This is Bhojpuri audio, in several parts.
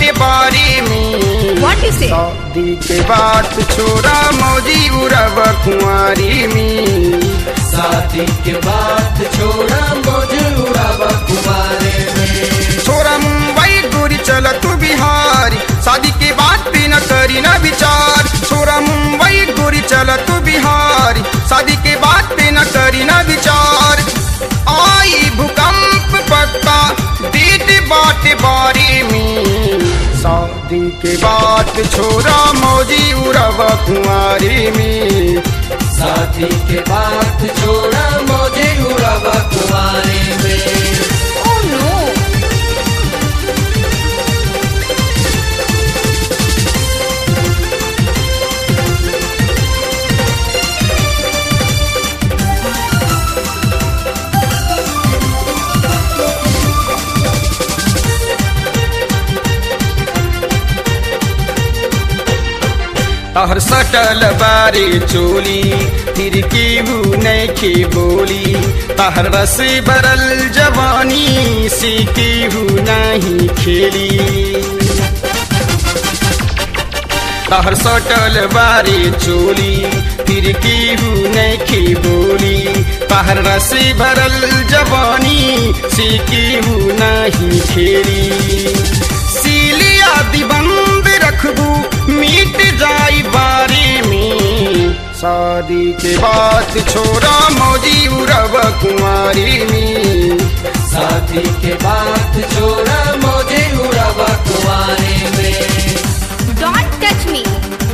बाटे बारी में। What you say? शादी के बात छोरा मौजी उड़ब कुंवारी में। शादी के बाद छोड़ा मौज उड़ाब कुंवारे में। छोरा मुंबई गोरी चल तू बिहारी, शादी के बाद पे न करी न विचार। छोरा मुंबई गोरी चल तू बिहारी, शादी के बाद पे न करी न विचार। आई भूकंप पक्का दीद बाटे बारी में। शादी के बाद छोरा मौजी उड़ब कुंवारी में। शादी के बाद छोड़ा मौज उड़ाब कुंवारे में। Oh no! तहर सटल बारी चोली फिर केहू नैखे बोली। तहर रस बरल जवानी से केहू नहीं खेली। तहर सटल बारी चोली फिर केहू नैखे बोली। तहर रस भरल जवानी से केहू नहीं खेली। सीलिया दिबंद रखबू मीट जाई बारी में। शादी के बाद छोरा मौजी उड़ब कुंवारी में। शादी के बाद छोड़ा मौज उड़ाब कुंवारे में। Don't touch me!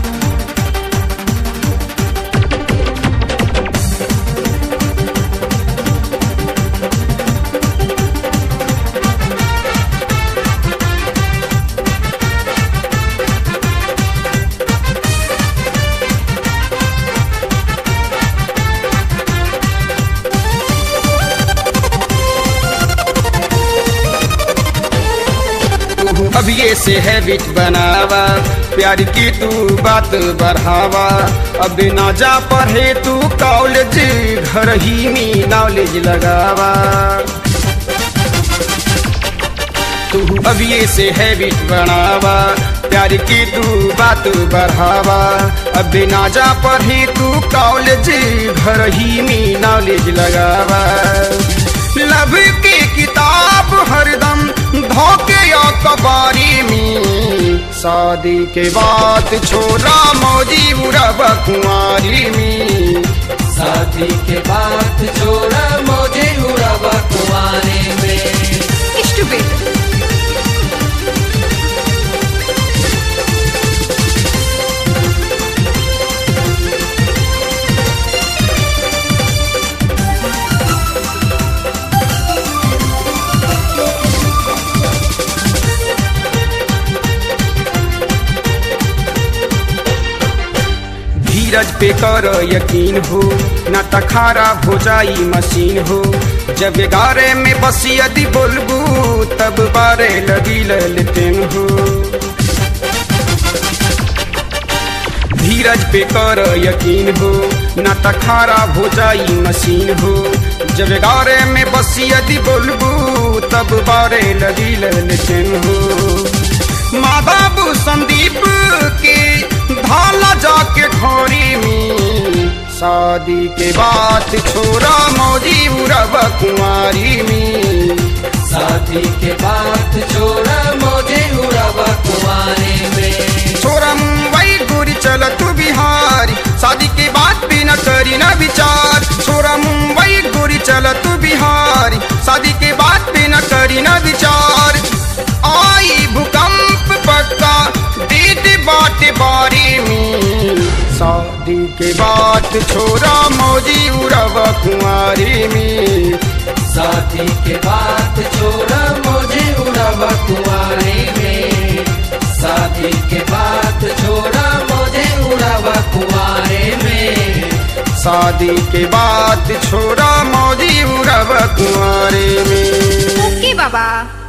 अब ये से हैबिट बनावा, प्यार की तू बात बढ़ावा। अब ना जा पढ़े तू कॉलेज, घर ही में नॉलेज लगावा। तू अब ये से हैबिट बनावा, प्यार की तू बात बढ़ावा। अब ना जा पढ़े तू कॉलेज, घर ही में नॉलेज लगावा। लव की किताब हरदम धोके या कबारी में। शादी के बाद छोरा मौजी उड़ब कुंवारी में। शादी के बाद छोड़ा मौज उड़ाब कुंवारे में। Stupid! धीरज पे कर यकीन हो, ना त खराब हो जाई मशीन हो। जब गारे में बस यदि बोलबू तब बारे लगी ललटेन हो। धीरज पे कर यकीन हो, ना त खराब हो जाई मशीन हो। जब गारे में बस यदि बोलबू तब बारे लगी ललटेन हो। माधव संदीप के धाला जाके खोरी में। शादी के बाद छोरा मौजी उड़ब कुंवारी में। शादी के बाद छोड़ा मौज उड़ाब कुंवारे में। छोरा मुंबई गोरी चल तू बिहारी, शादी के बाद भी न करी न विचार। छोरा मुंबई गोरी चल तू बिहारी, शादी के बाद भी न करी न विचार। आई भूकंप पक्का दीद बाटे बारी में। शादी के बाद छोरा मौजी उड़ब कुंवारी में। शादी के बाद छोड़ा मौज उड़ाब कुंवारे में। शादी के बाद छोड़ा मौज उड़ाब कुंवारे में। शादी के बाद छोरा मौजी उड़ब कुंवारे में। Okay, Baba.